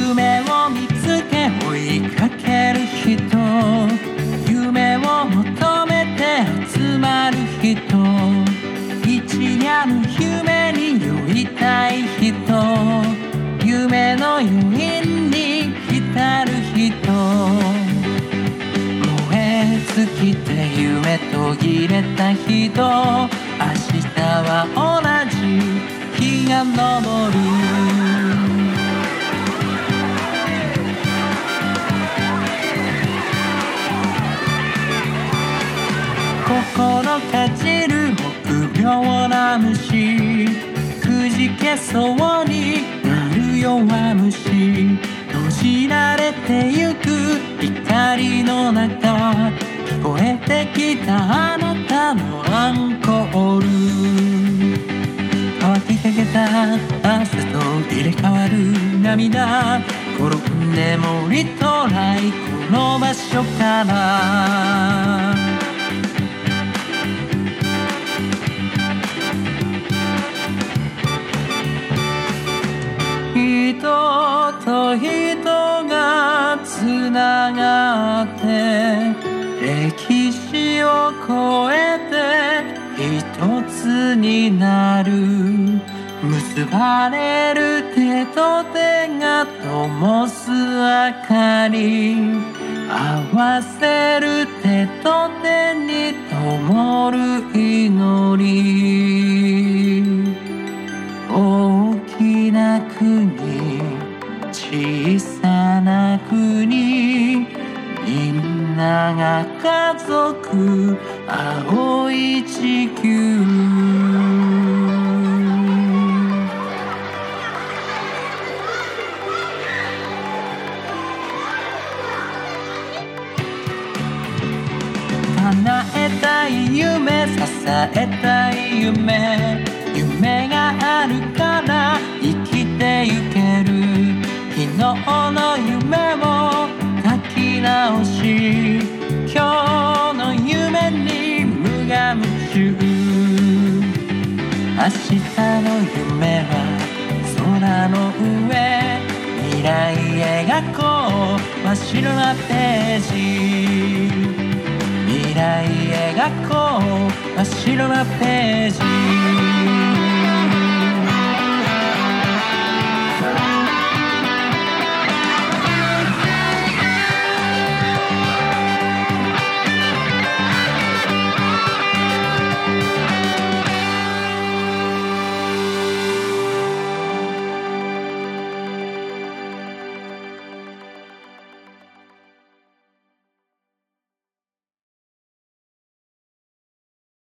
夢を見つけ追いかける人、夢を求めて集まる人、一夜の夢に酔いたい人、夢の余韻に浸る人、燃え尽きて夢途切れた人、明日は同じ日が昇る。心かじる臆病な虫、くじけそうになる弱虫、閉じられてゆく光の中、聞こえてきたあなたのアンコール、乾きかけた汗と入れ替わる涙、転んでもリトライこの場所から。人と人がつながって歴史を超えて一つになる、結ばれる手と手が灯す明かり、合わせる手と手に灯る祈り。大きな国、小さな国、みんなが家族、青い地球。叶えたい夢、支えたい夢、夢があるから生きてゆける。昨日の夢を書き直し、今日の夢に無我夢中。明日の夢は空の上、未来描こう真っ白なページ、未来描こう真っ白なページ。